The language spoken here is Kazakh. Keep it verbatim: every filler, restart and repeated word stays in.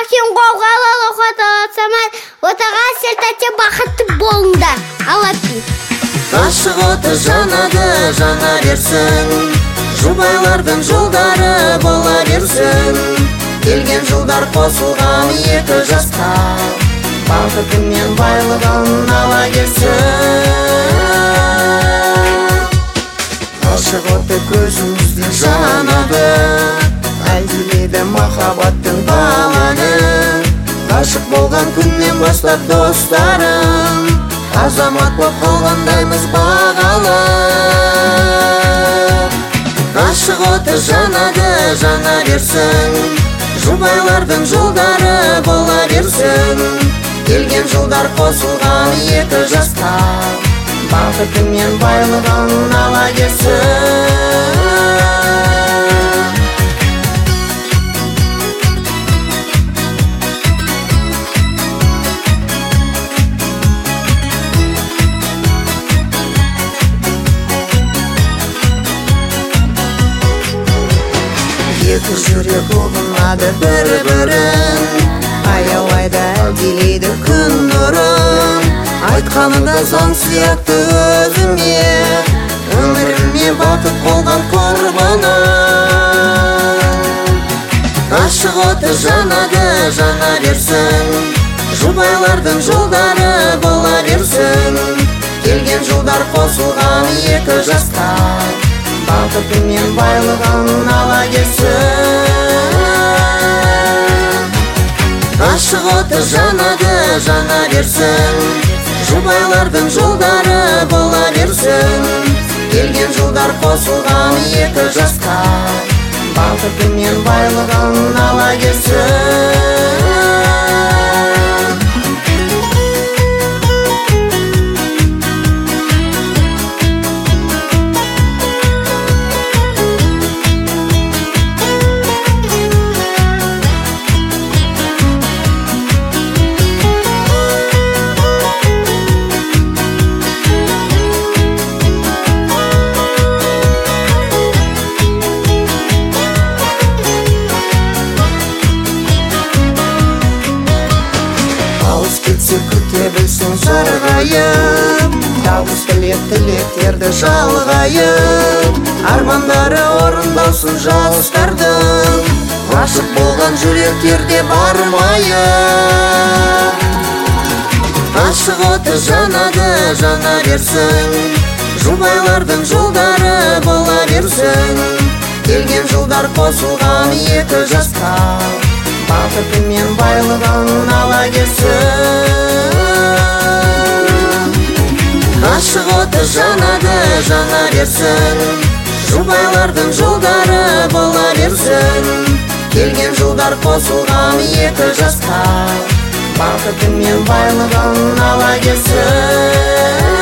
Максим Говғалы Хотасамай отаға сертәте бақытты болыңдар. Алапи. Ғашық оты жанады, жана берсін, жұбайлардың жолдары бола берсін. Келген жылдар қосылған екі жасқа, бақыты мен байлығын ала келсін. Ғашық оты көзімізде жанады, әлдилейді махаббаттың бағаны. Ғашық болған күннен бастап достарым, азамат боп қалғандаймыз бағалы. Ғашық оты жанады, жана берсін, жұбайлардың жолдары бола берсін. Келген жылдар қосылған екі жасқа, бақыты мен байлығын ала келсін. Екі жүрек ұғынады бір-бірін, аялайды әлдилейді күн нұрын. Айтқанында заң сияқты өзіме, өміріме бақыт болған құрбаным. Ғашық оты жанады, жана берсін, жұбайлардың жолдары бола берсін. Келген жылдар қосылған екі жасқа, бақыты мен байлығын ала келсін. Ғашық оты жанады, жана берсін, жұбайлардың жолдары бола берсін. Келген жылдар қосылған екі жасқа, бақыты мен байлығын ала келсін. Кетсе күте білсін жарғайып, табыс тілек тілектерді жалғайып. Армандары орындалсын жастардың, ғашық болған жүректерде бармайып. Ғашық оты жанады, жана берсін, жұбайлардың жолдары бола берсін. Келген жылдар қосылған екі жасқа, бақыты мен байлығын ала келсін. Ғашық оты жанады, жана берсін, жұбайлардың жолдары бола берсін. Келген жылдар қосылған екі жасқа, бақыты мен байлығын ала келсін.